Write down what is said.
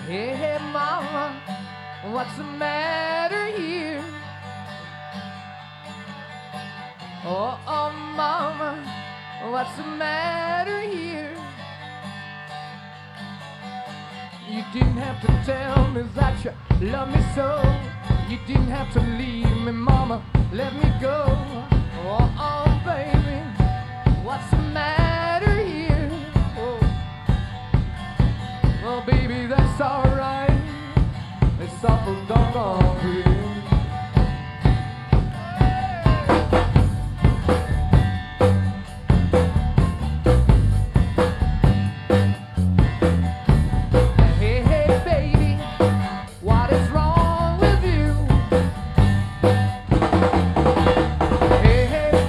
Hey, hey, mama, what's the matter here? Oh, oh, mama, what's the matter here? You didn't have to tell me that you love me so. You didn't have to leave me, mama, let me go. Oh,